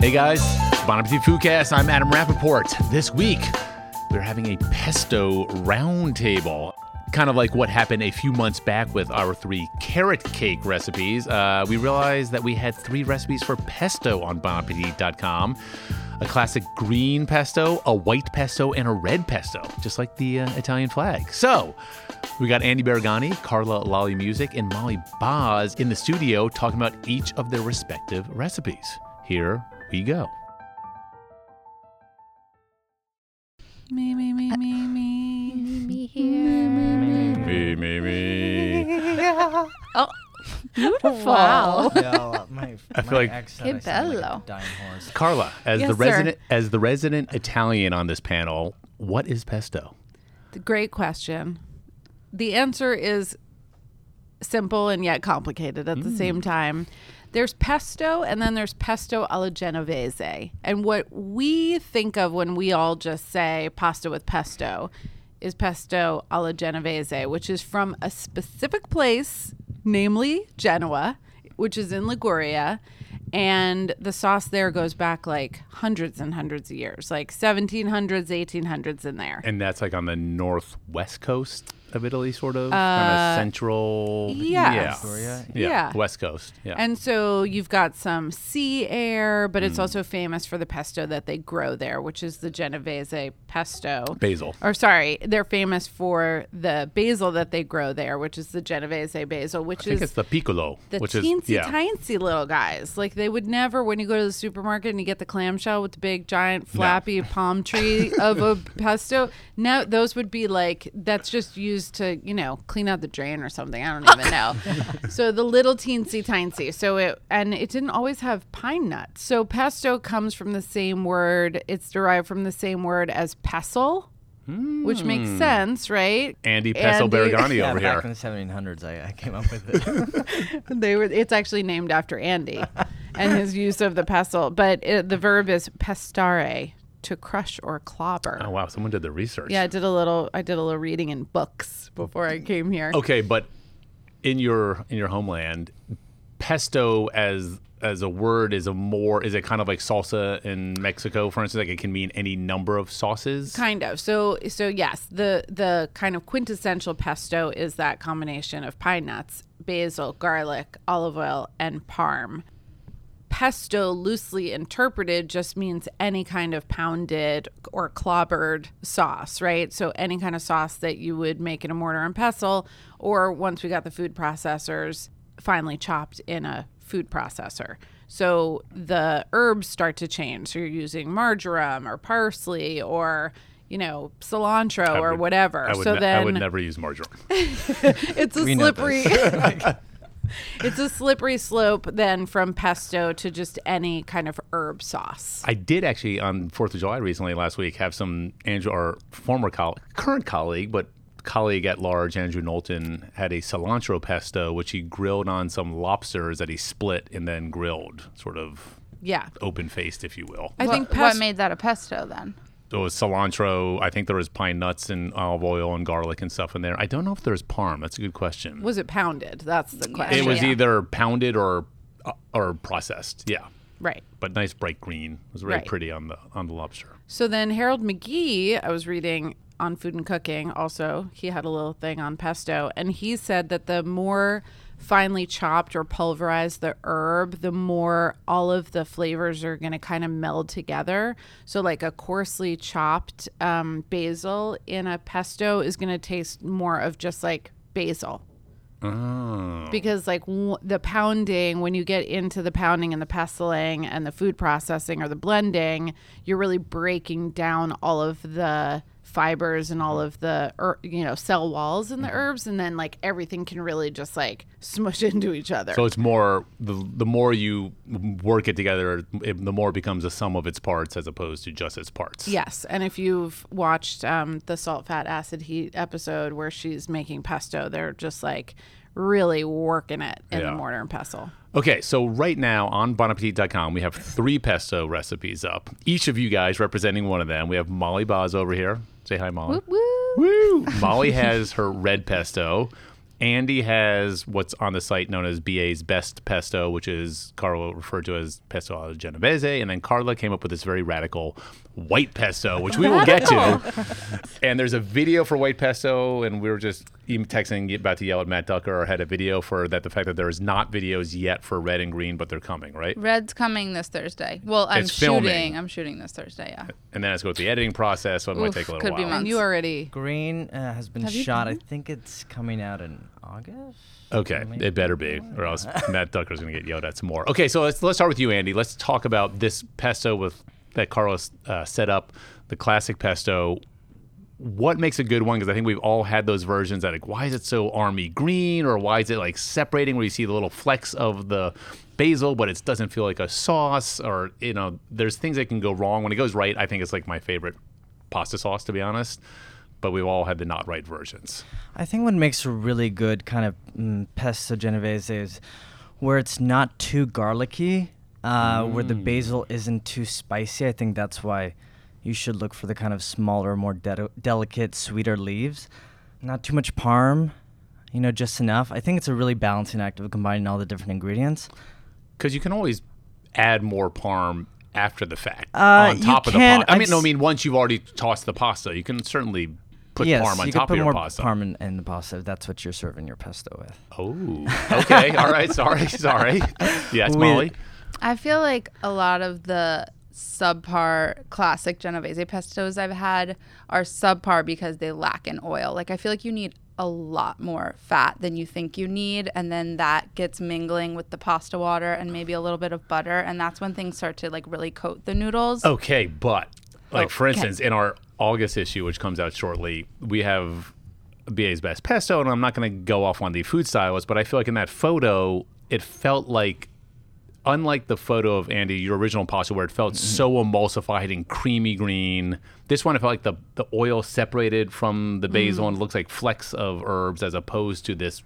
Hey guys, Bon Appetit Foodcast. I'm Adam Rappaport. This week, we're having a pesto roundtable. Kind of like what happened a few months back with our 3 carrot cake recipes. We realized that we had 3 recipes for pesto on bonappetit.com. A classic green pesto, a white pesto, and a red pesto, just like the Italian flag. So, we got Andy Baragani, Carla Lolly Music, and Molly Boz in the studio talking about each of their respective recipes. Here we go. Me here. Me. Oh, beautiful. Wow. Yeah, my feel like- ex said I Che sound like bello. a dying horse. Carla, as Yes, the resident Italian on this panel, what is pesto? Great question. The answer is simple and yet complicated at the same time. There's pesto, and then there's pesto alla Genovese. And what we think of when we all just say pasta with pesto is pesto alla Genovese, which is from a specific place, namely Genoa, which is in Liguria. And the sauce there goes back like hundreds and hundreds of years, like 1700s, 1800s in there. And that's like on the northwest coast of Italy, sort of? Kind of central? yes. Victoria? Yeah. West coast. Yeah. And so you've got some sea air, but it's also famous for the pesto that they grow there, which is the Genovese pesto. Basil. Or sorry, they're famous for the basil that they grow there, which is the Genovese basil, which I think is it's the piccolo, the which is teensy little guys. Like they would never, when you go to the supermarket and you get the clamshell with the big giant flappy palm tree of a pesto. No, those would be like, that's just used to, clean out the drain or something. I don't even know. So the little teensy tiny. So it didn't always have pine nuts. So pesto comes from the same word. It's derived from the same word as pestle, which makes sense, right? Andy Pestle Baragani Yeah, over back here. in the 1700s, I came up with it. It's actually named after Andy and his use of the pestle. But the verb is pestare, to crush or clobber. Oh, wow. Someone did the research. Yeah, I did a little reading in books before I came here. Okay, but in your homeland, pesto as a word is it kind of like salsa in Mexico, for instance? Like it can mean any number of sauces? Kind of. So yes, the kind of quintessential pesto is that combination of pine nuts, basil, garlic, olive oil, and parm. Pesto, loosely interpreted, just means any kind of pounded or clobbered sauce, right? So any kind of sauce that you would make in a mortar and pestle, or once we got the food processors, finely chopped in a food processor. So the herbs start to change. So you're using marjoram or parsley or cilantro or whatever. I then would never use marjoram. it's a We know slippery it's a slippery slope then from pesto to just any kind of herb sauce. I did actually on 4th of July recently, last week, have our current colleague, but colleague at large, Andrew Knowlton, had a cilantro pesto, which he grilled on some lobsters that he split and then grilled, sort of open-faced, if you will. I think what made that a pesto then? So it was cilantro. I think there was pine nuts and olive oil and garlic and stuff in there. I don't know if there's parm. That's a good question. Was it pounded? That's the question. It was Yeah. either pounded or processed. Yeah. Right. But nice bright green. It was very Right. pretty on the lobster. So then Harold McGee, I was reading on Food and Cooking also, he had a little thing on pesto, and he said that the more finely chopped or pulverized the herb, the more all of the flavors are going to kind of meld together. So like a coarsely chopped basil in a pesto is going to taste more of just like basil. Oh. Because like the pounding, when you get into the pounding and the pestling and the food processing or the blending, you're really breaking down all of the fibers and all of the cell walls in the herbs, and then like everything can really just like smush into each other. So it's more the more you work it together, the more it becomes a sum of its parts as opposed to just its parts. Yes, and if you've watched the salt, fat, acid, heat episode where she's making pesto, they're just like really working it in the mortar and pestle. Okay, so right now on bonappetit.com, we have 3 pesto recipes up. Each of you guys representing one of them. We have Molly Boz over here. Say hi, Molly. Woo woo. Woo! Molly has her red pesto, Andy has what's on the site known as BA's Best Pesto, which is Carla referred to as pesto alla genovese, and then Carla came up with this very radical white pesto, which we will get to. And there's a video for white pesto, and we were just even texting about to yell at Matt Ducker, or had a video for that. The fact that there is not videos yet for red and green, but they're coming, right? Red's coming this Thursday. Well, I'm shooting this Thursday, yeah. And then it's go through the editing process, so it might take a little could while. be months. And you already Green has been shot. I think it's coming out in August. Okay, it better be, or else Matt Ducker's going to get yelled at some more. Okay, so let's start with you, Andy. Let's talk about this pesto that Carlos set up, the classic pesto. What makes a good one? Because I think we've all had those versions that, like, why is it so army green, or why is it like separating where you see the little flecks of the basil, but it doesn't feel like a sauce, or there's things that can go wrong. When it goes right, I think it's like my favorite pasta sauce, to be honest. But we've all had the not right versions. I think what makes a really good kind of pesto genovese is where it's not too garlicky, where the basil isn't too spicy. I think that's why you should look for the kind of smaller, more delicate, sweeter leaves. Not too much parm, just enough. I think it's a really balancing act of combining all the different ingredients. Because you can always add more parm after the fact, on top of the pasta. Once you've already tossed the pasta, you can certainly put parm on top of your pasta. Yes, you can put more parm in the pasta if that's what you're serving your pesto with. Oh, okay. All right. Sorry. Yes, Molly? I feel like a lot of the subpar classic Genovese pestos I've had are subpar because they lack in oil. Like, I feel like you need a lot more fat than you think you need, and then that gets mingling with the pasta water and maybe a little bit of butter, and that's when things start to like really coat the noodles. Okay, but for instance, in our August issue, which comes out shortly, we have BA's Best Pesto, and I'm not going to go off on the food stylist, but I feel like in that photo, it felt like, unlike the photo of Andy, your original pasta, where it felt so emulsified and creamy green, this one, it felt like the oil separated from the basil and it looks like flecks of herbs, as opposed to this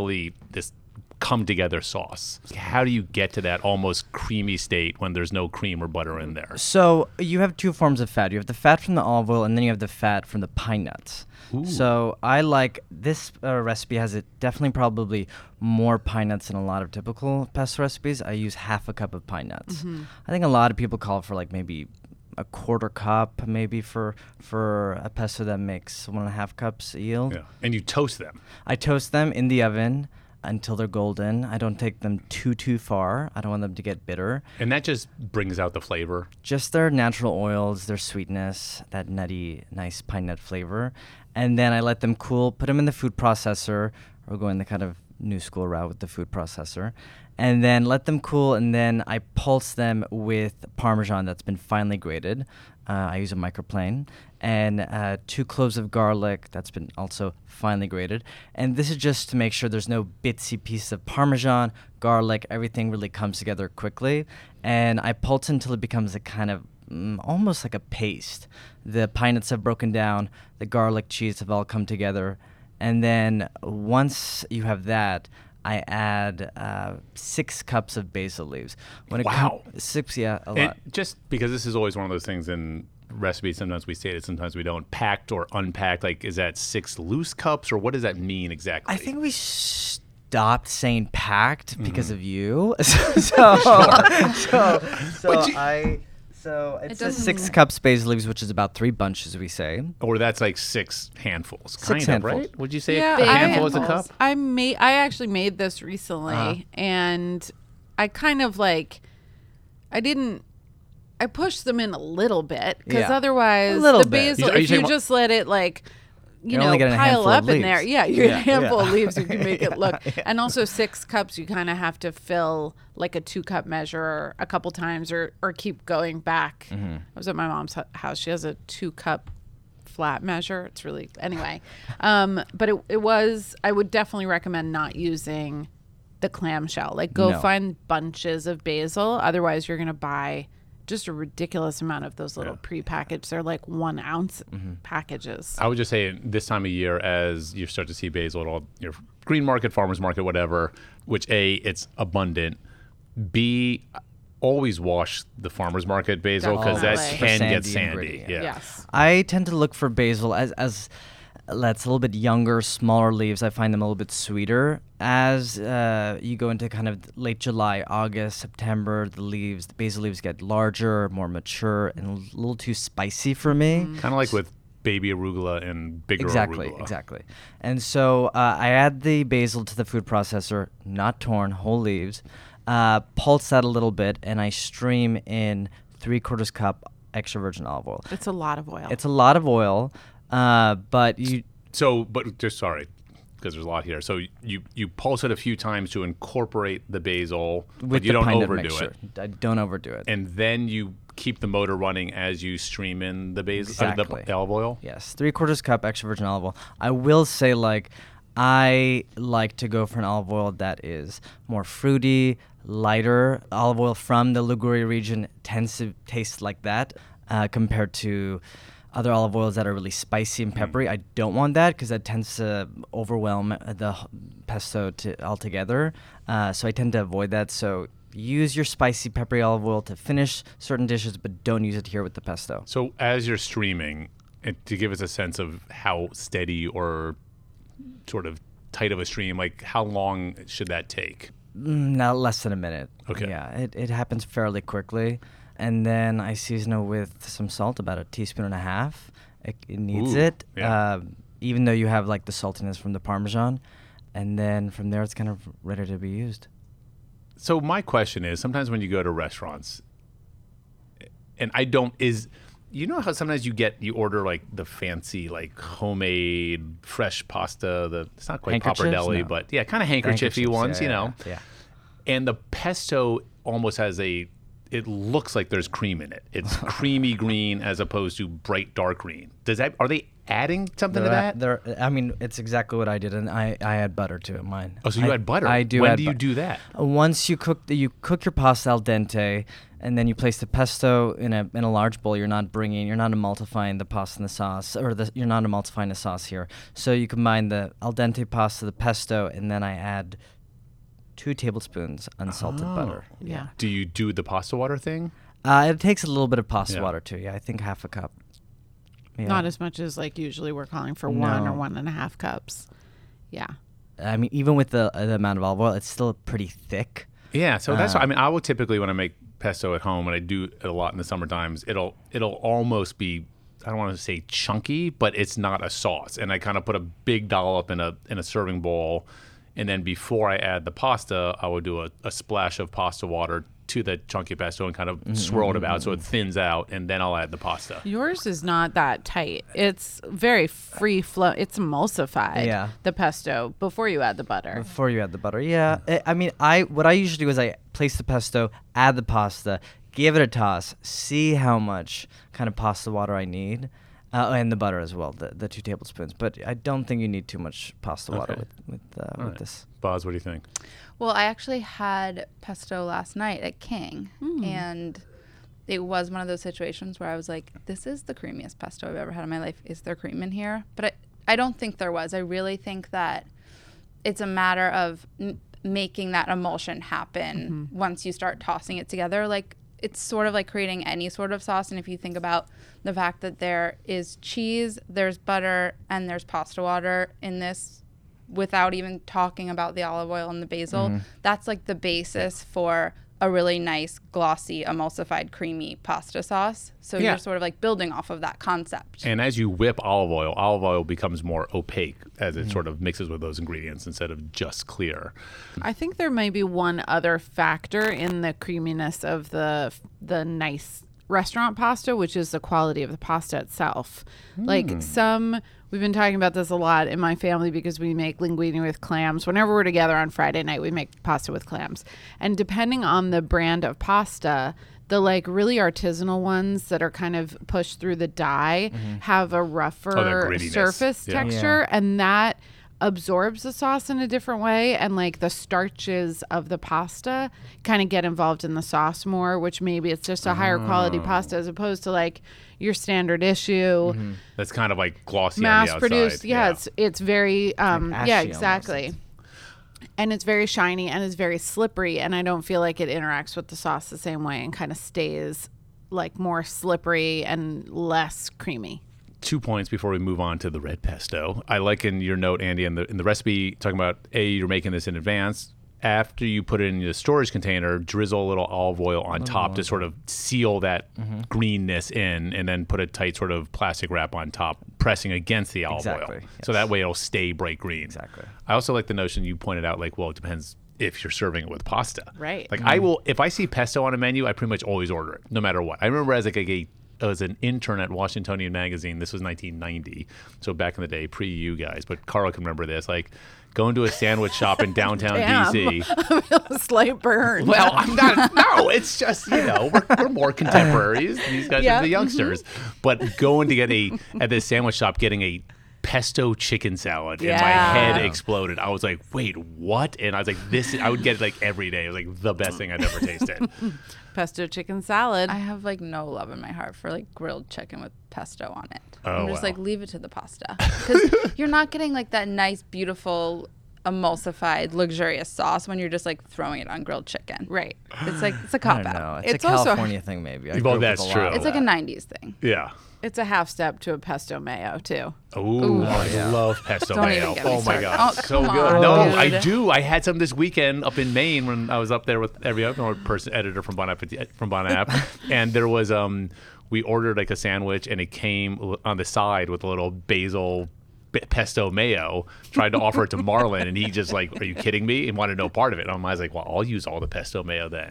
come together sauce. How do you get to that almost creamy state when there's no cream or butter in there? So you have two forms of fat. You have the fat from the olive oil, and then you have the fat from the pine nuts. Ooh. So I like this recipe has definitely probably more pine nuts than a lot of typical pesto recipes. I use half a cup of pine nuts. Mm-hmm. I think a lot of people call for like maybe a quarter cup, maybe for a pesto that makes 1.5 cups yield. Yeah. And you toast them. I toast them in the oven until they're golden. I don't take them too far. I don't want them to get bitter. And that just brings out the flavor? Just their natural oils, their sweetness, that nutty, nice pine nut flavor. And then I let them cool, put them in the food processor, or go in the kind of new school route with the food processor. And then let them cool, and then I pulse them with Parmesan that's been finely grated. I use a microplane. And 2 cloves of garlic that's been also finely grated. And this is just to make sure there's no bitsy piece of Parmesan, garlic, everything really comes together quickly. And I pulse until it becomes a kind of almost like a paste. The pine nuts have broken down, the garlic, cheese have all come together. And then once you have that, I add 6 cups of basil leaves. Wow. 6, yeah, a lot. Just because this is always one of those things in recipes, sometimes we say it, sometimes we don't. Packed or unpacked, like, is that 6 loose cups, or what does that mean exactly? I think we stopped saying packed because of you. So it's 6 cups basil leaves, which is about 3 bunches, we say. Or that's like 6 handfuls, 6 handfuls. Right? Would you say a handful is a cup? I actually made this recently, and I kind of like, I pushed them in a little bit, because otherwise the basil, if you just let it like, pile up in there. Yeah, you get a handful of leaves, you can make it look. Yeah. And also 6 cups, you kind of have to fill like a 2-cup measure a couple times, or keep going back. Mm-hmm. I was at my mom's house. She has a 2-cup flat measure. It's really, anyway. But it was, I would definitely recommend not using the clamshell. Like, go find bunches of basil. Otherwise, you're going to buy just a ridiculous amount of those little prepackaged. They're like 1 ounce packages. I would just say this time of year, as you start to see basil at all your green market, farmer's market, whatever, which A, it's abundant. B, always wash the farmer's market basil, because that can get sandy. Yes. I tend to look for basil as that's a little bit younger, smaller leaves. I find them a little bit sweeter. As you go into kind of late July, August, September, the basil leaves get larger, more mature, and a little too spicy for me. Kind of like with baby arugula and bigger arugula. Exactly. And so I add the basil to the food processor, not torn, whole leaves, pulse that a little bit, and I stream in 3/4 cup extra virgin olive oil. It's a lot of oil. It's a lot of oil, but you... But just sorry, because there's a lot here. So you pulse it a few times to incorporate the basil, but you don't overdo it. I don't overdo it. And then you keep the motor running as you stream in the basil, Exactly. the olive oil. Yes, 3/4 cup extra virgin olive oil. I will say, I like to go for an olive oil that is more fruity, lighter. Olive oil from the Liguria region tends to taste like that compared to other olive oils that are really spicy and peppery. I don't want that because that tends to overwhelm the pesto altogether. So I tend to avoid that. So use your spicy peppery olive oil to finish certain dishes, but don't use it here with the pesto. So as you're streaming, to give us a sense of how steady or sort of tight of a stream, like how long should that take? Now less than a minute. Okay. Yeah, it happens fairly quickly. And then I season it with some salt, about a teaspoon and a half. It needs it, yeah. even though you have the saltiness from the Parmesan. And then from there, it's kind of ready to be used. So my question is, sometimes when you go to restaurants, and you know how sometimes you order the fancy homemade fresh pasta, it's not quite pappardelle, no. but yeah, kind of handkerchiefy ones, Yeah. And the pesto almost has it looks like there's cream in it. It's creamy green as opposed to bright dark green. Are they adding something to that? It's exactly what I did, and I add butter to it. Mine. Oh, so you add butter? I do. When do you do that? Once you cook your pasta al dente, and then you place the pesto in a large bowl. You're not emulsifying the pasta and the sauce, you're not emulsifying the sauce here. So you combine the al dente pasta, the pesto, and then I add 2 tablespoons unsalted butter. Yeah. Do you do the pasta water thing? It takes a little bit of pasta Yeah. water too. Yeah, I think half a cup. Yeah. Not as much as usually we're calling for No. 1 or 1.5 cups. Yeah. I mean, even with the amount of olive oil, it's still pretty thick. Yeah, so that's I will typically, when I make pesto at home, and I do it a lot in the summer times, it'll almost be, I don't want to say chunky, but it's not a sauce. And I kind of put a big dollop in a serving bowl, and then before I add the pasta, I will do a splash of pasta water to the chunky pesto and kind of swirl it about so it thins out, and then I'll add the pasta. Yours is not that tight. It's very free flow. It's emulsified. Yeah. The pesto before you add the butter. Before you add the butter, yeah. What I usually do is I place the pesto, add the pasta, give it a toss, see how much kind of pasta water I need, and the butter as well, the 2 tablespoons. But I don't think you need too much pasta water with this. Boz, what do you think? Well, I actually had pesto last night at King, and it was one of those situations where I was like, this is the creamiest pesto I've ever had in my life. Is there cream in here? But I don't think there was. I really think that it's a matter of making that emulsion happen once you start tossing it together. It's sort of like creating any sort of sauce. And if you think about the fact that there is cheese, there's butter, and there's pasta water in this, without even talking about the olive oil and the basil, that's the basis for a really nice, glossy, emulsified, creamy pasta sauce. So Yeah. you're sort of building off of that concept. And as you whip olive oil becomes more opaque as it sort of mixes with those ingredients instead of just clear. I think there may be one other factor in the creaminess of the nice restaurant pasta, which is the quality of the pasta itself. We've been talking about this a lot in my family because we make linguine with clams. Whenever we're together on Friday night, we make pasta with clams. And depending on the brand of pasta, the really artisanal ones that are kind of pushed through the dye have a rougher grittiness. surface Yeah. texture, and that absorbs the sauce in a different way, and the starches of the pasta kind of get involved in the sauce more, which maybe it's just a higher quality pasta as opposed to your standard issue That's kind of glossy mass on the outside. produced. Yeah, it's very ashy yeah, almost. exactly. And it's very shiny and it's very slippery, and I don't feel like it interacts with the sauce the same way and kind of stays more slippery and less creamy. 2 points before we move on to the red pesto. I like in your note, Andy, in the recipe, talking about, you're making this in advance. After you put it in the storage container, drizzle a little olive oil on top to sort of seal that greenness in, and then put a tight sort of plastic wrap on top, pressing against the olive oil. Yes. So that way it'll stay bright green. Exactly. I also like the notion you pointed out, like, well, it depends if you're serving it with pasta. Right. Like I will, if I see pesto on a menu, I pretty much always order it, no matter what. I remember as an intern at Washingtonian Magazine. This was 1990, so back in the day, pre you guys. But Carl can remember this. Like going to a sandwich shop in downtown DC. A slight burn. Well, I'm not. No, it's just we're more contemporaries. These guys are the youngsters. But going to get at this sandwich shop, getting a pesto chicken salad, and my head exploded. I was like, wait, what? And I was like, I would get it like every day. It was like the best thing I'd ever tasted. Pesto chicken salad. I have like no love in my heart for like grilled chicken with pesto on it. Oh, I'm just wow. like, leave it to the pasta, because you're not getting like that nice, beautiful, emulsified, luxurious sauce when you're just like throwing it on grilled chicken. Right. It's like, it's a I cop don't know. out. It's a also- California thing, maybe. I Well, grew up with that's a lot true. of It's like a that. 90s thing. Yeah. It's a half step to a pesto mayo too. Oh, I love pesto Don't mayo. even get me Oh my started. god, Oh, so come good. on, No, dude. I do. I had some this weekend up in Maine when I was up there with every other editor from Bon App, and there was we ordered like a sandwich, and it came on the side with a little basil pesto mayo. Tried to offer it to Marlon, and he just like, "Are you kidding me?" and wanted no part of it. I was like, "Well, I'll use all the pesto mayo then."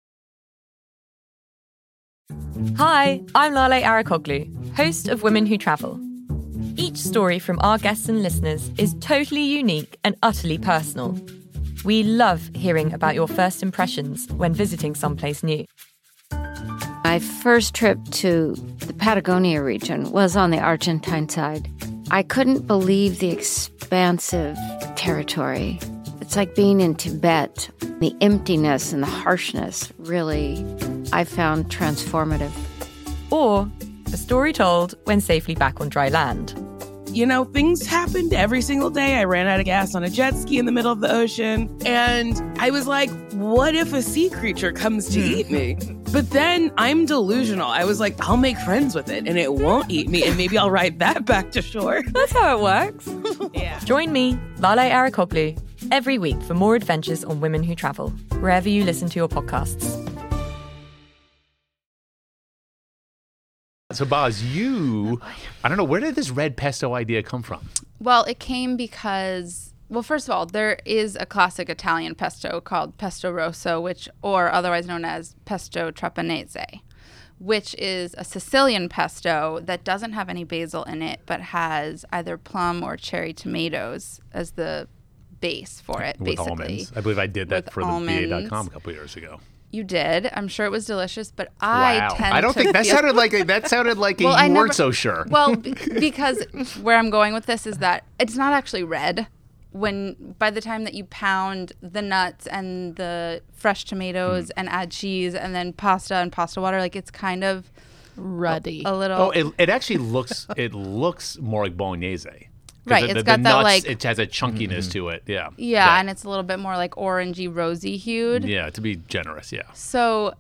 Hi, I'm Lale Arikoglu, host of Women Who Travel. Each story from our guests and listeners is totally unique and utterly personal. We love hearing about your first impressions when visiting someplace new. My first trip to the Patagonia region was on the Argentine side. I couldn't believe the expansive territory. It's like being in Tibet. The emptiness and the harshness really, I found transformative. Or a story told when safely back on dry land. Things happened every single day. I ran out of gas on a jet ski in the middle of the ocean. And I was like, what if a sea creature comes to eat me? But then I'm delusional. I was like, I'll make friends with it and it won't eat me. And maybe I'll ride that back to shore. That's how it works. Yeah. Join me, Lale Arikoglu, every week for more adventures on Women Who Travel, wherever you listen to your podcasts. So, Boz, I don't know, where did this red pesto idea come from? Well, it came because, well, first of all, there is a classic Italian pesto called pesto rosso, or otherwise known as pesto trapanese, which is a Sicilian pesto that doesn't have any basil in it, but has either plum or cherry tomatoes as the base for it, With basically. almonds. I believe I did that With for the almonds. BA.com a couple years ago. You did. I'm sure it was delicious, but Wow. I don't think that sounded like you I weren't never- so sure. Well, because where I'm going with this is that it's not actually red. By the time that you pound the nuts and the fresh tomatoes and add cheese and then pasta and pasta water, like it's kind of Ruddy. a little. Oh, it actually looks more like bolognese. 'Cause Right, it's got that, nuts, like- it has a chunkiness to it. Yeah. yeah, and it's a little bit more like orangey, rosy hued. Yeah, to be generous. Yeah. So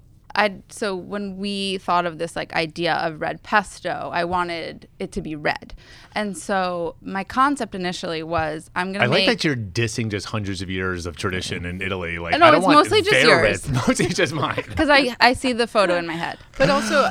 when we thought of this like idea of red pesto, I wanted it to be red. And so my concept initially was I'm going I to like make that you're dissing just hundreds of years of tradition in Italy. Like, No, I don't it's want mostly just their yours. red- Mostly just mine. because I see the photo in my head. But also,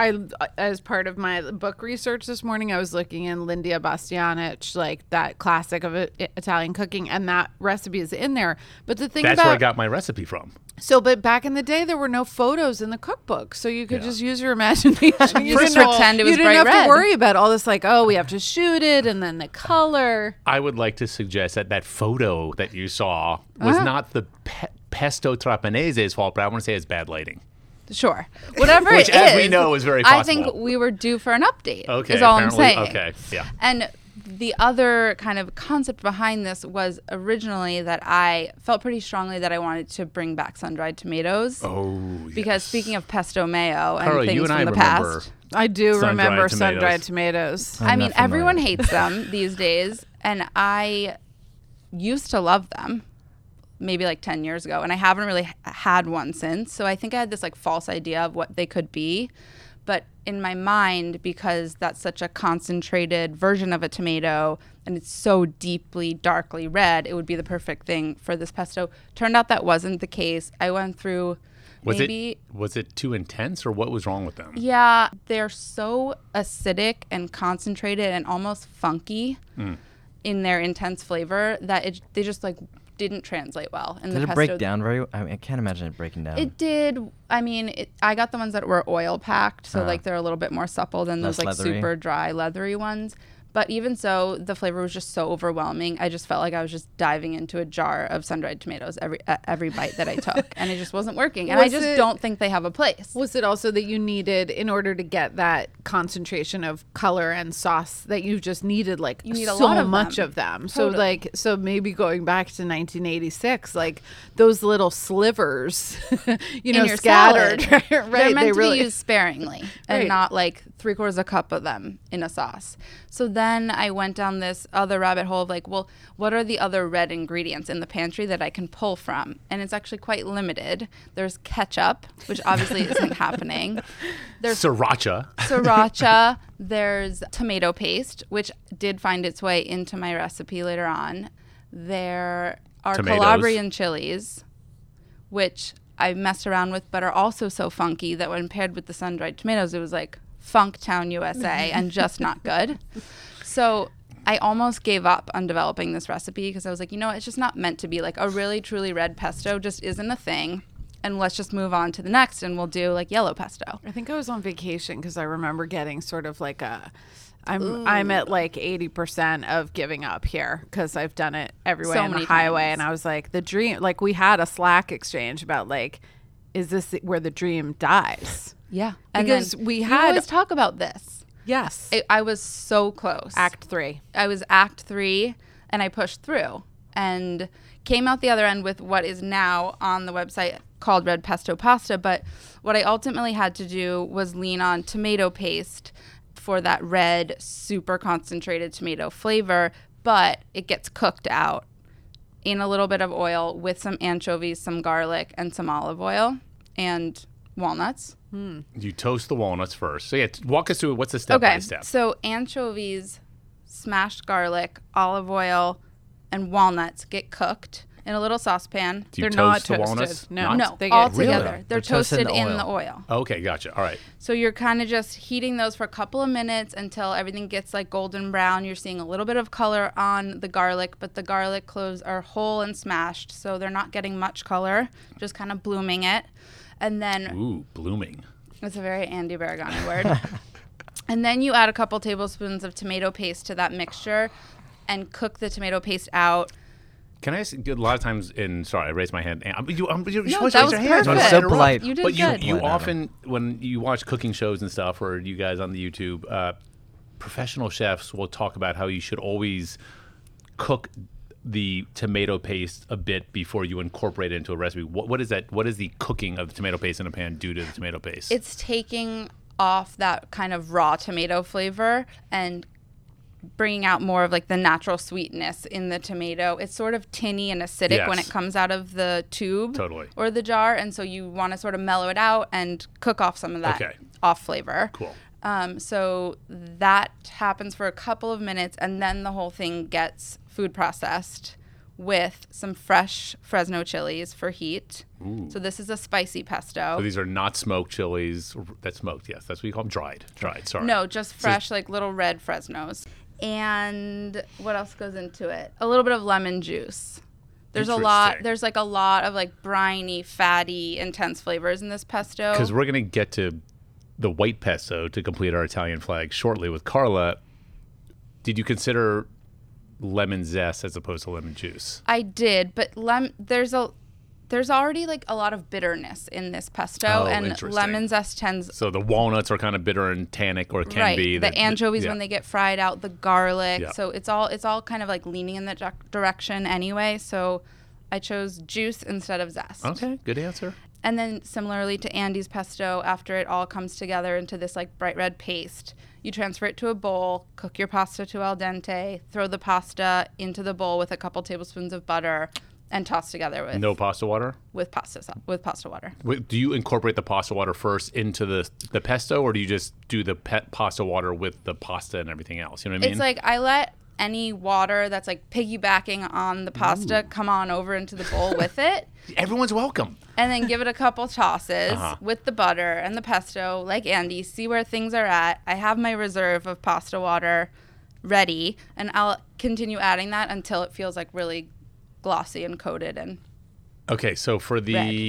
as part of my book research this morning, I was looking in Lindia Bastianich, like that classic of Italian cooking, and that recipe is in there. But the thing That's about where I got my recipe from. but back in the day, there were no photos in the cookbook, so you could just use your imagination. You Just didn't pretend it was You didn't bright have red. to worry about all this, like, oh, we have to shoot it, and then the color. I would like to suggest that photo that you saw was not the pesto trapanese's fault, but I want to say it's bad lighting. Sure. Whatever Which, it as is. we know, is very I possible. think we were due for an update. Okay, Is all I'm apparently- saying. okay, yeah. And the other kind of concept behind this was originally that I felt pretty strongly that I wanted to bring back sun-dried tomatoes. Oh, Because speaking of pesto mayo and Carla, things you and from I the remember past. I do Sun-dried remember tomatoes. sun-dried tomatoes. I mean, not familiar. everyone hates them these days, and I used to love them maybe like 10 years ago, and I haven't really had one since. So I think I had this like false idea of what they could be. But in my mind, because that's such a concentrated version of a tomato and it's so deeply, darkly red, it would be the perfect thing for this pesto. Turned out that wasn't the case. I went through Was maybe... it too intense, or what was wrong with them? Yeah, they're so acidic and concentrated and almost funky in their intense flavor that they just like didn't translate well. And Did the it pesto, break down very? I mean, I can't imagine it breaking down. It did. I mean, I got the ones that were oil packed, so like they're a little bit more supple than those Less like leathery. super dry, leathery ones. But even so, the flavor was just so overwhelming. I just felt like I was just diving into a jar of sun-dried tomatoes every bite that I took, and it just wasn't working. And I just don't think they have a place. Was it also that you needed, in order to get that concentration of color and sauce, that you just needed like You need a so lot of much them. of them? Totally. So maybe going back to 1986, like those little slivers, you know, in your scattered, salad. right? They're meant to really be used sparingly and Right. not like 3/4 cup of them in a sauce. So then I went down this other rabbit hole of like, well, what are the other red ingredients in the pantry that I can pull from? And it's actually quite limited. There's ketchup, which obviously isn't happening. There's sriracha. There's tomato paste, which did find its way into my recipe later on. There are Tomatoes. Calabrian chilies, which I messed around with, but are also so funky that when paired with the sun-dried tomatoes, it was like Funktown, USA, and just not good. So I almost gave up on developing this recipe because I was like, you know, it's just not meant to be. Like a really, truly red pesto just isn't a thing. And let's just move on to the next, and we'll do like yellow pesto. I think I was on vacation because I remember getting sort of like I'm at like 80% of giving up here because I've done it everywhere So on the many highway. times. And I was like, the dream, like we had a Slack exchange about like, is this where the dream dies? Yeah. And Because then we you had- always talk about this. Yes. I was so close. Act 3. I was act 3 and I pushed through and came out the other end with what is now on the website called red pesto pasta. But what I ultimately had to do was lean on tomato paste for that red, super concentrated tomato flavor, but it gets cooked out in a little bit of oil with some anchovies, some garlic, and some olive oil and walnuts. You toast the walnuts first. So yeah, walk us through what's the step by step. So anchovies, smashed garlic, olive oil, and walnuts get cooked in a little saucepan. Do you They're not toast the toasted. walnuts? No. No, they all get- together. Really? They're toasted toasted in in the the oil. Okay, gotcha. All right. So you're kind of just heating those for a couple of minutes until everything gets like golden brown. You're seeing a little bit of color on the garlic, but the garlic cloves are whole and smashed, so they're not getting much color, just kind of blooming it. And then Ooh, blooming. it's a very Andy Baragani word. And then you add a couple tablespoons of tomato paste to that mixture and cook the tomato paste out. Can I ask? A lot of times, sorry, I raised my hand. You're No, supposed that to raise was your hands. perfect. I'm It's not so interrupt. polite. You did But good. you Polite, often, when you watch cooking shows and stuff, or you guys on the YouTube, professional chefs will talk about how you should always cook the tomato paste a bit before you incorporate it into a recipe. What is that? What does the cooking of the tomato paste in a pan do to the tomato paste? It's taking off that kind of raw tomato flavor and bringing out more of like the natural sweetness in the tomato. It's sort of tinny and acidic when Yes. it comes out of the tube Totally. or the jar, and so you want to sort of mellow it out and cook off some of that Okay. off flavor. Cool. So that happens for a couple of minutes, and then the whole thing gets food processed with some fresh Fresno chilies for heat. So this is a spicy pesto. So these are not smoked chilies. That's smoked, yes. That's what you call them. Dried. Sorry. No, just fresh, like little red Fresnos. And what else goes into it? A little bit of lemon juice. There's a lot. Interesting. There's like a lot of like briny, fatty, intense flavors in this pesto. Because we're going to get to the white pesto to complete our Italian flag shortly with Carla. Did you consider lemon zest as opposed to lemon juice? I did, but there's already like a lot of bitterness in this pesto, Oh, and interesting. lemon zest tends. So the walnuts are kind of bitter and tannic, or can Right, be. the anchovies yeah. when they get fried out, the garlic. Yeah. So it's all kind of like leaning in that direction anyway. So I chose juice instead of zest. Okay, good answer. And then similarly to Andy's pesto, after it all comes together into this like bright red paste, you transfer it to a bowl, cook your pasta to al dente, throw the pasta into the bowl with a couple tablespoons of butter, and toss together with No pasta water? with pasta water. Wait, do you incorporate the pasta water first into the pesto, or do you just do the pasta water with the pasta and everything else? You know what I mean? It's like I let any water that's like piggybacking on the pasta come on over into the bowl with it. Everyone's welcome. And then give it a couple tosses with the butter and the pesto, like Andy, see where things are at. I have my reserve of pasta water ready, and I'll continue adding that until it feels like really glossy and coated. And Okay, so for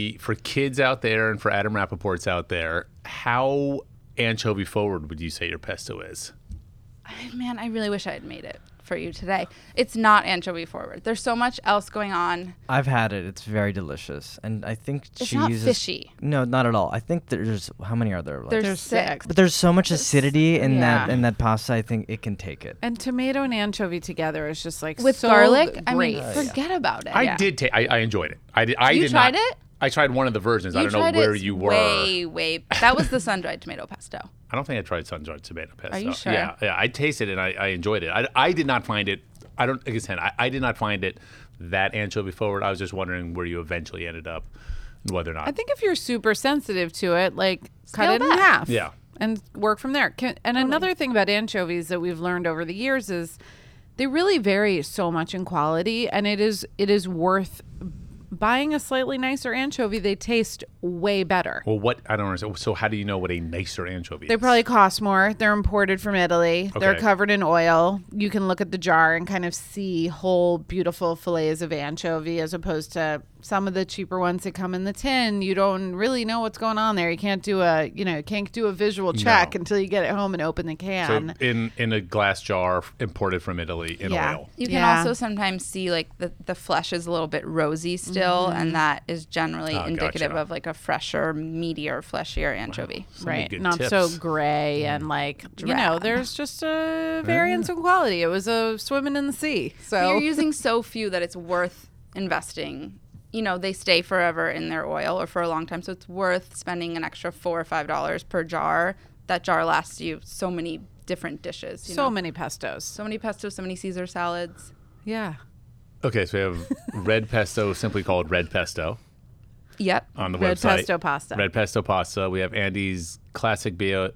kids out there and for Adam Rappaport's out there, how anchovy forward would you say your pesto is? Man, I really wish I had made it for you today. It's not anchovy forward. There's so much else going on. I've had it. It's very delicious. And I think It's she not uses... fishy. No, not at all. I think there's... How many are there? Like, There's 6. but there's so much acidity in Yeah. that pasta. I think it can take it. And tomato and anchovy together is just like With so garlic, great. I mean, forget about it. I did take. I enjoyed it. I You did tried not, it? I tried one of the versions. I You don't know tried where it you were. way. That was the sun-dried tomato pesto. I don't think I tried sun-dried tomato pesto. Are you sure? Yeah. I tasted it and I enjoyed it. I did not find it. I don't. Like I said, I did not find it that anchovy forward. I was just wondering where you eventually ended up, and whether or not. I think if you're super sensitive to it, like cut Scale it in back. half. Yeah. And work from there. And another thing about anchovies that we've learned over the years is they really vary so much in quality, and it is worth buying a slightly nicer anchovy. They taste way better. Well, what I don't understand. So how do you know what a nicer anchovy They is? probably cost more. They're imported from Italy. They're Okay. covered in oil. You can look at the jar and kind of see whole beautiful fillets of anchovy as opposed to some of the cheaper ones that come in the tin. You don't really know what's going on there. You can't do a visual check No. until you get it home and open the So can. in a glass jar imported from Italy in Yeah. oil. You can Yeah. also sometimes see like the flesh is a little bit rosy still, and that is generally Oh, indicative gotcha. of like a fresher, meatier, fleshier anchovy. So many Right. good Not tips. so gray and like, Drab. there's just a variance in quality. It was a swimming in the sea. But So you're using so few that it's worth investing. You know, they stay forever in their oil or for a long time, so it's worth spending an extra $4 or $5 per jar. That jar lasts you so many different dishes. You know? many pestos. So many pestos, so many Caesar salads. Yeah. Okay, so we have red pesto, simply called red pesto, Yep. on the Red website. pesto pasta. Red pesto pasta. We have Andy's classic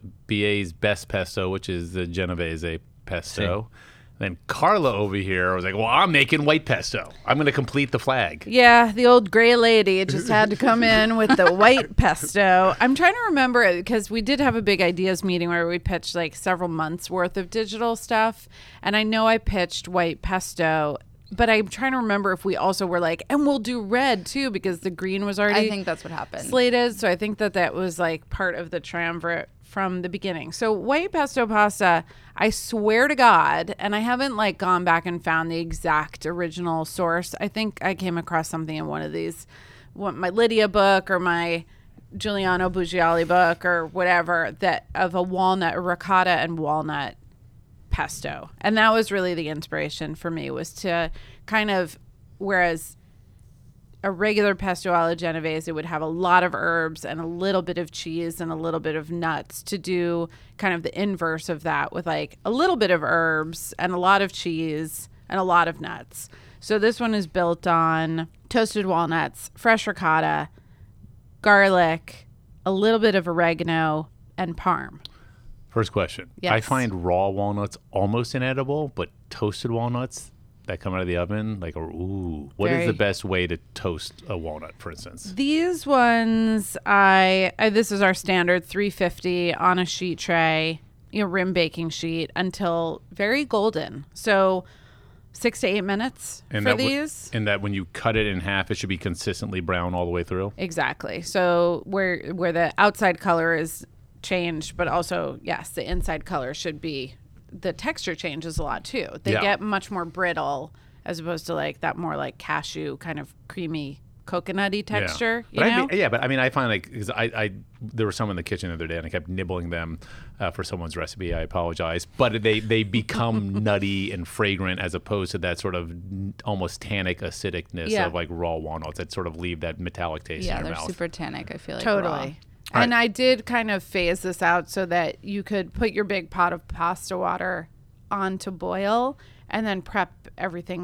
BA's best pesto, which is the Genovese pesto. Then Carla over here was like, well, I'm making white pesto. I'm going to complete the flag. Yeah, the old gray lady just had to come in with the white pesto. I'm trying to remember because we did have a big ideas meeting where we pitched like several months worth of digital stuff. And I know I pitched white pesto, but I'm trying to remember if we also were like, and we'll do red too, because the green was already I think that's what happened. slated. So I think that was like part of the triumvirate from the beginning. So white pesto pasta, I swear to God, and I haven't like gone back and found the exact original source. I think I came across something in one of these, my Lydia book or my Giuliano Buggiali book or whatever, that of a ricotta and walnut pesto. And that was really the inspiration for me, was to kind of, whereas a regular pesto alla genovese would have a lot of herbs and a little bit of cheese and a little bit of nuts, to do kind of the inverse of that with like a little bit of herbs and a lot of cheese and a lot of nuts. So this one is built on toasted walnuts, fresh ricotta, garlic, a little bit of oregano, and parm. First question. Yes. I find raw walnuts almost inedible, but toasted walnuts that come out of the oven, like, ooh. What is Very- the best way to toast a walnut, for instance? These ones, this is our standard 350 on a sheet tray, rim baking sheet until very golden. So 6 to 8 minutes for these. And that when you cut it in half, it should be consistently brown all the way through? Exactly. So where the outside color is changed, but also, yes, the inside color should be, the texture changes a lot too. They Yeah. get much more brittle as opposed to like that more like cashew kind of creamy coconutty texture. But You know? but I mean, I find like, because I there was some in the kitchen the other day and I kept nibbling them for someone's recipe. I apologize, but they become nutty and fragrant as opposed to that sort of almost tannic acidicness Yeah. of like raw walnuts that sort of leave that metallic taste Yeah, in your they're mouth. super tannic. I feel like Totally. raw. And Right. I did kind of phase this out so that you could put your big pot of pasta water on to boil and then prep everything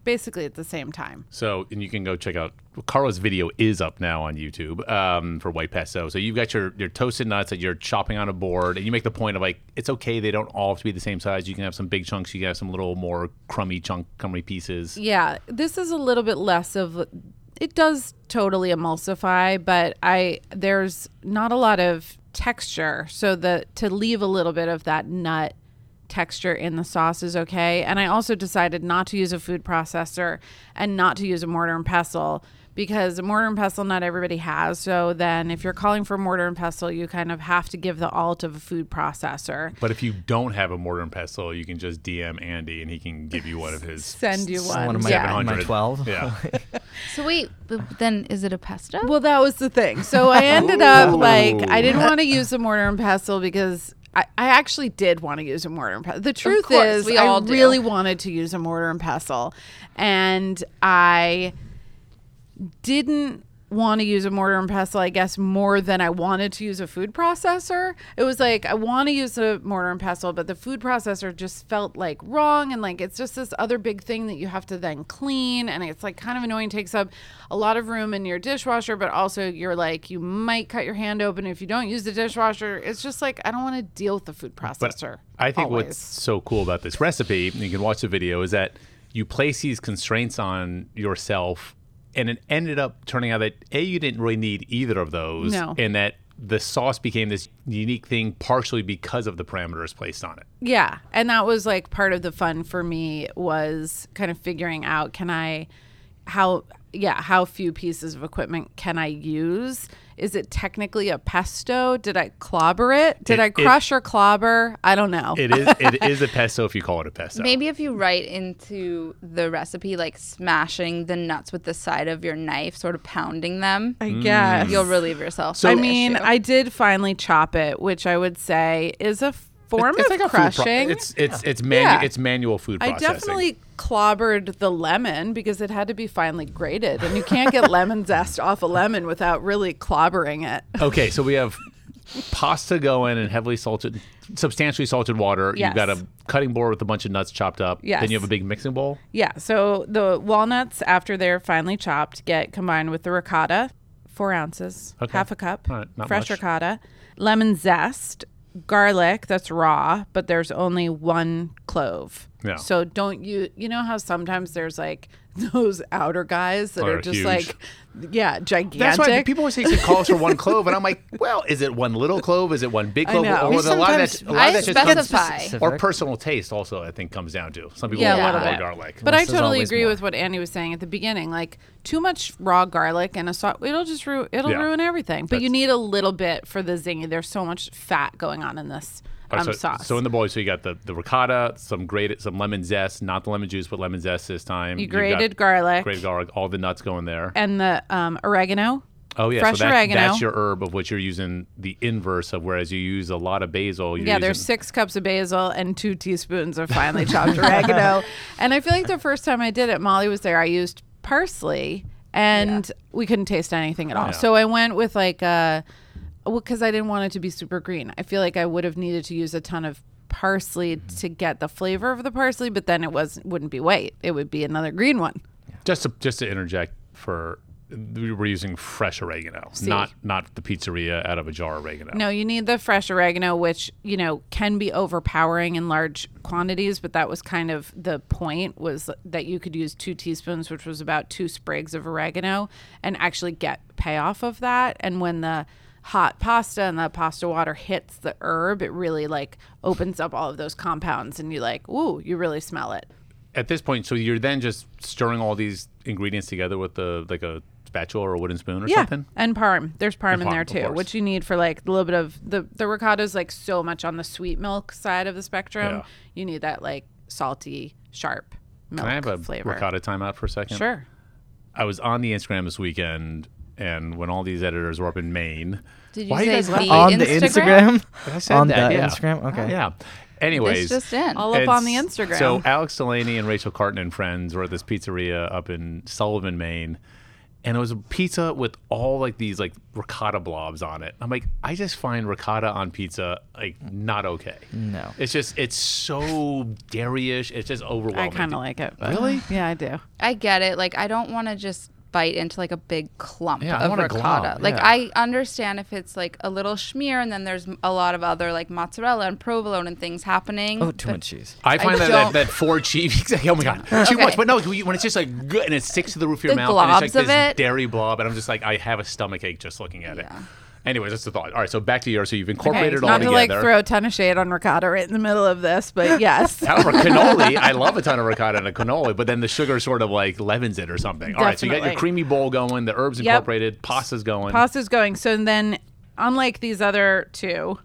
basically at the same time. So, and you can go check out Carla's video is up now on YouTube for white pesto. So you've got your toasted nuts that you're chopping on a board, and you make the point of like it's okay, they don't all have to be the same size. You can have some big chunks, you can have some little more crummy pieces. Yeah, this is a little bit less of. It does totally emulsify, but there's not a lot of texture, so to leave a little bit of that nut texture in the sauce is okay. And I also decided not to use a food processor and not to use a mortar and pestle, because a mortar and pestle not everybody has. So then if you're calling for mortar and pestle, you kind of have to give the alt of a food processor. But if you don't have a mortar and pestle, you can just DM Andy and he can give you one of his. Send you one. One of my 12. Yeah. So wait, but then is it a pesto? Well, that was the thing. So I ended up I didn't want to use a mortar and pestle because I actually did want to use a mortar and pestle. The truth is, I really wanted to use a mortar and pestle, and I didn't want to use a mortar and pestle, I guess, more than I wanted to use a food processor. It was like, I want to use a mortar and pestle, but the food processor just felt like wrong. And like, it's just this other big thing that you have to then clean. And it's like kind of annoying, takes up a lot of room in your dishwasher, but also you're like, you might cut your hand open if you don't use the dishwasher. It's just like, I don't want to deal with the food processor. But I think always. what's so cool about this recipe, and you can watch the video, is that you place these constraints on yourself. And it ended up turning out that you didn't really need either of those, and that the sauce became this unique thing partially because of the parameters placed on it. Yeah, and that was like part of the fun for me, was kind of figuring out how few pieces of equipment can I use? Is it technically a pesto? Did I clobber it? Did I crush or clobber? I don't know. It is a pesto if you call it a pesto. Maybe if you write into the recipe, like smashing the nuts with the side of your knife, sort of pounding them, I guess. you'll relieve yourself. So- I of the mean, issue. I did finally chop it, which I would say is a form it's of like a crushing. it's manual food I processing. definitely clobbered the lemon because it had to be finely grated, and you can't get lemon zest off a lemon without really clobbering it. Okay, so we have pasta going in substantially salted water. Yes. You've got a cutting board with a bunch of nuts chopped up. Yes. Then you have a big mixing bowl. Yeah, so the walnuts, after they're finely chopped, get combined with the ricotta, 4 ounces, Okay. half a cup, All right, not fresh much. ricotta, lemon zest, garlic that's raw, but there's only 1 clove. Yeah. So don't you know how sometimes there's like those outer guys that Are are just huge. like, gigantic. That's why people always say it calls for 1 clove, and I'm like, well, is it 1 little clove? Is it 1 big clove? know. Or a lot of that, I just comes, specify. or personal taste also, I think, comes down to. Some people Yeah, a want little raw bit. garlic. But I Less is totally always agree more. with what Andy was saying at the beginning. Like, too much raw garlic and a sauce, it'll just Yeah. ruin everything. But you need a little bit for the zingy. There's so much fat going on in this All right, sauce. So in the bowl, so you got the ricotta, some lemon zest, not the lemon juice, but lemon zest this time. You grated garlic. Grated garlic, all the nuts going there. And the oregano. Oh yeah, fresh so oregano. that's your herb of which you're using the inverse of, whereas you use a lot of basil. Yeah, there's 6 cups of basil and 2 teaspoons of finely chopped oregano. And I feel like the first time I did it, Molly was there. I used parsley, and we couldn't taste anything at all. Yeah. So I went with like because I didn't want it to be super green. I feel like I would have needed to use a ton of parsley to get the flavor of the parsley, but then wouldn't be white. It would be another green one. Just to interject, we're using fresh oregano, not the pizzeria out of a jar oregano. No, you need the fresh oregano, which, can be overpowering in large quantities, but that was kind of the point, was that you could use 2 teaspoons, which was about 2 sprigs of oregano, and actually get payoff of that. And when the hot pasta and the pasta water hits the herb, it really like opens up all of those compounds, and you really smell it. At this point, so you're then just stirring all these ingredients together with like a spatula or a wooden spoon or something? And parm. There's parm And in there parm, of too, course. which you need for like a little bit of the ricotta is like so much on the sweet milk side of the spectrum. Yeah. You need that like salty, sharp milk Can I have a flavor. ricotta timeout for a second? Sure. I was on the Instagram this weekend, and when all these editors were up in Maine. Did you Why are you say guys the laughing? On the Instagram? Instagram? I said On that, the yeah. Instagram? Okay. Yeah. Anyways. This just in. All up it's- on the Instagram. So Alex Delaney and Rachel Carton and friends were at this pizzeria up in Sullivan, Maine. and it was a pizza with all like these like ricotta blobs on it. I'm like, I just find ricotta on pizza like not okay. No. It's so dairy-ish. It's just overwhelming. I kind of like it. but- Really? Yeah, I do. I get it. Like, I don't want to just bite into like a big clump Yeah, I of want a ricotta. glob, Like, yeah. I understand if it's like a little schmear and then there's a lot of other like mozzarella and provolone and things happening. Oh, too but- much cheese. I find that don't- that four cheese. Exactly. Oh my god, too Okay. much. But no, when it's just like good and it sticks to the roof of your The mouth, and it's like globs of this it. dairy blob, and I'm just like, I have a stomach ache just looking at it. Yeah. Anyways, that's the thought. All right, so back to yours. So you've Okay, incorporated all not to together. like throw a ton of shade on ricotta right in the middle of this, but yes. However, cannoli, I love a ton of ricotta in a cannoli, but then the sugar sort of like leavens it or something. All right, so you got your Definitely. creamy bowl going, the herbs Yep. incorporated, pasta's going. Pasta's going. So then, unlike these other two,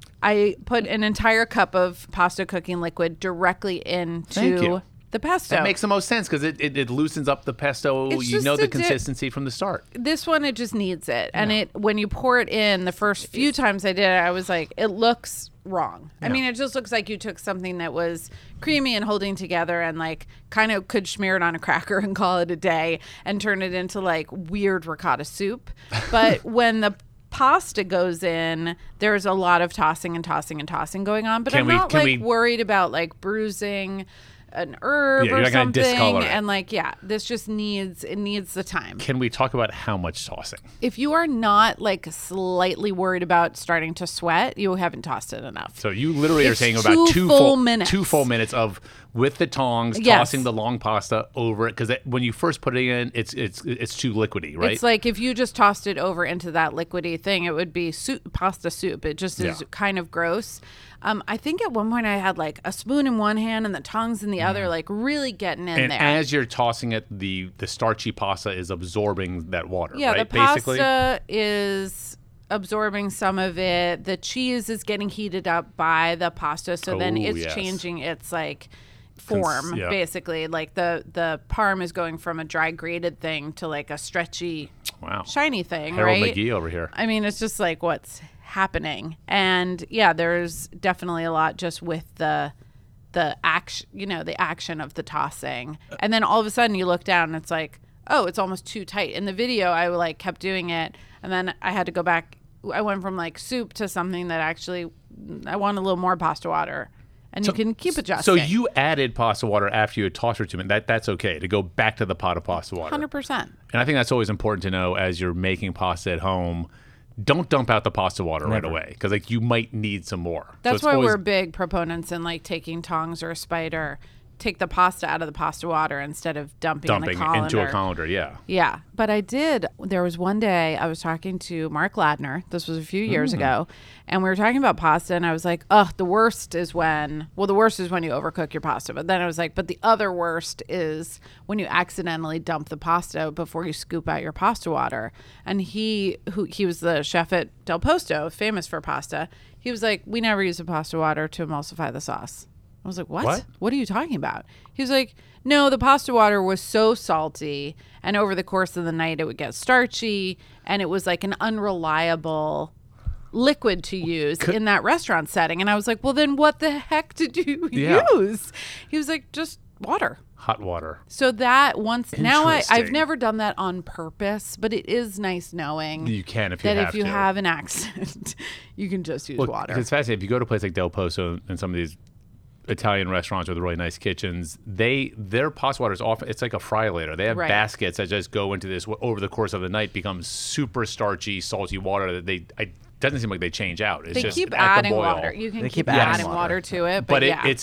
I put an entire cup of pasta cooking liquid directly Thank you. into the pesto. That makes the most sense because it loosens up the pesto. It's You just know the a consistency from the start. This one, it just needs it. And it when you pour it in, the first few times I did it, I was like, it looks wrong. I mean, it just looks like you took something that was creamy and holding together and like kind of could smear it on a cracker and call it a day and turn it into like weird ricotta soup. But when the pasta goes in, there's a lot of tossing and tossing and tossing going on. But Can I'm we- not can like we- worried about like bruising an herb Yeah, you're or not gonna something. discolor it. And like, yeah, this just needs the time. Can we talk about how much tossing? If you are not like slightly worried about starting to sweat, you haven't tossed it enough. So you literally are It's saying about 2 full minutes. 2 full minutes of with the tongs Yes. tossing the long pasta over it because when you first put it in, it's too liquidy, right? It's like if you just tossed it over into that liquidy thing, it would be pasta soup. It just is Yeah. kind of gross. I think at one point I had like a spoon in one hand and the tongs in the other, like really getting in and there. as you're tossing it, the starchy pasta is absorbing that water, Yeah, right? the pasta is absorbing some of it. The cheese is getting heated up by the pasta, so then Oh, it's yes. changing its like form yeah. basically. Like the parm is going from a dry grated thing to like a stretchy, Wow. shiny thing, Harold right? McGee over here. I mean, it's just like what's happening. And yeah, there's definitely a lot just with the action, the action of the tossing. And then all of a sudden you look down and it's like, oh, it's almost too tight. In the video, I like kept doing it. And then I had to go back. I went from like soup to something that actually I want a little more pasta water. And you can keep adjusting. So you added pasta water after you had tossed it to me. That's okay to go back to the pot of pasta water. 100%. And I think that's always important to know as you're making pasta at home. Don't dump out the pasta water right away because like you might need some more. So That's it's why always- we're big proponents in like taking tongs or a spider, take the pasta out of the pasta water instead of dumping in the colander. into a colander. Yeah. Yeah, but there was one day I was talking to Mark Ladner. This was a few years ago. And we were talking about pasta and I was like, the worst is when you overcook your pasta. But then I was like, but the other worst is when you accidentally dump the pasta before you scoop out your pasta water. And he was the chef at Del Posto, famous for pasta. He was like, we never use the pasta water to emulsify the sauce. I was like, what? What are you talking about? He was like, no, the pasta water was so salty, and over the course of the night, it would get starchy, and it was like an unreliable liquid to use in that restaurant setting. And I was like, well, then what the heck did you use? He was like, just water. Hot water. So that I've Interesting. never done that on purpose, but it is nice knowing You can if you that have if you to. have an accident, you can just use water. It's fascinating. If you go to a place like Del Posto and some of these Italian restaurants with really nice kitchens, their pasta water is often, it's like a fry later. They have Right. baskets that just go into this over the course of the night, becomes super starchy, salty water that doesn't seem like they change out. It's They just keep at the adding boil. water. You can They keep keep adding adding water to it, but yeah. it's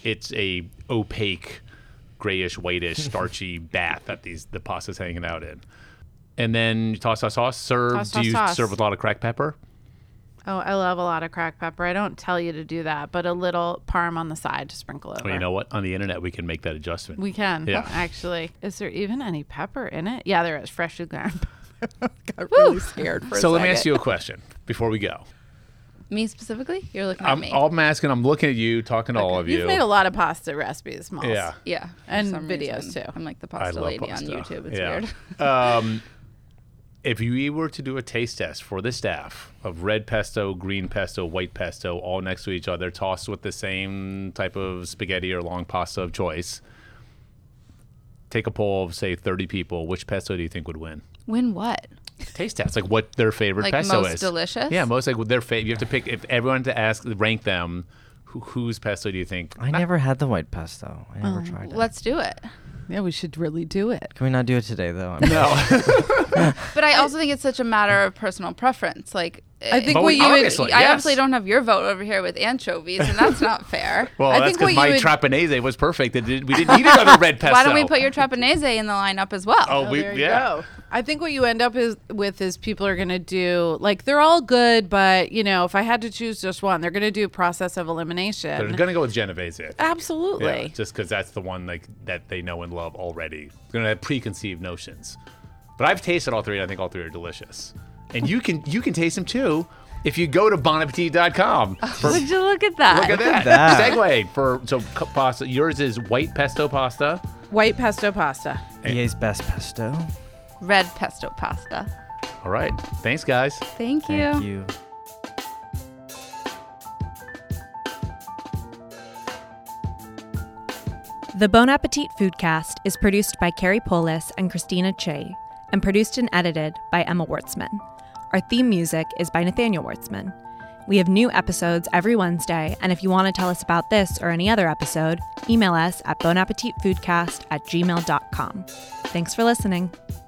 a opaque, grayish, whitish, starchy bath that the pasta's hanging out in. And then you toss sauce. Toss Do you sauce. serve with a lot of cracked pepper? Oh, I love a lot of cracked pepper. I don't tell you to do that, but a little parm on the side to sprinkle over. Well, you know what? On the internet, we can make that adjustment. We can, Yeah. actually. Is there even any pepper in it? Yeah, there is. Freshly ground. Got really scared for a So let second. me ask you a question before we go. Me specifically? You're looking at me. I'm asking. I'm looking at you, talking to all of you. You've made a lot of pasta recipes, Smalls. Yeah. Yeah. for And some videos, reason. too. I'm like the I pasta love lady pasta. on YouTube. It's Yeah. weird. If you were to do a taste test for the staff of red pesto, green pesto, white pesto, all next to each other, tossed with the same type of spaghetti or long pasta of choice, take a poll of, say, 30 people, which pesto do you think would win? Win what? Taste test, like what their favorite Like pesto most is. delicious? Yeah, most like their favorite. You have to pick, if everyone to rank them, whose pesto do you think? I never had the white pesto. I never tried it. Let's do it. Yeah, we should really do it. Can we not do it today, though? No. But I also think it's such a matter of personal preference. Like, I think But what we- you would, obviously, I yes. obviously don't have your vote over here with anchovies, and that's not fair. Well, I that's think what because my you would- trapanese was perfect. We didn't need another red pesto. Why don't we put your trapanese in the lineup as well? Oh, there you yeah. go. I think what you end up with is people are going to do, like, they're all good, but, you know, if I had to choose just one, they're going to do process of elimination. They're gonna go with Genovese. Absolutely. Yeah, just because that's the one like that they know and love already. They're gonna have preconceived notions. But I've tasted all three, and I think all three are delicious. And you can taste them too if you go to bonappetit.com. Would you look at that? Look at that. Segue pasta. Yours is white pesto pasta. White pesto pasta. EA's best pesto. Red pesto pasta. All right. Thanks, guys. Thank you. Thank you. The Bon Appetit Foodcast is produced by Carrie Polis and Christina Che, and produced and edited by Emma Wartzman. Our theme music is by Nathaniel Wartzman. We have new episodes every Wednesday, and if you want to tell us about this or any other episode, email us at bonappetitfoodcast@gmail.com. Thanks for listening.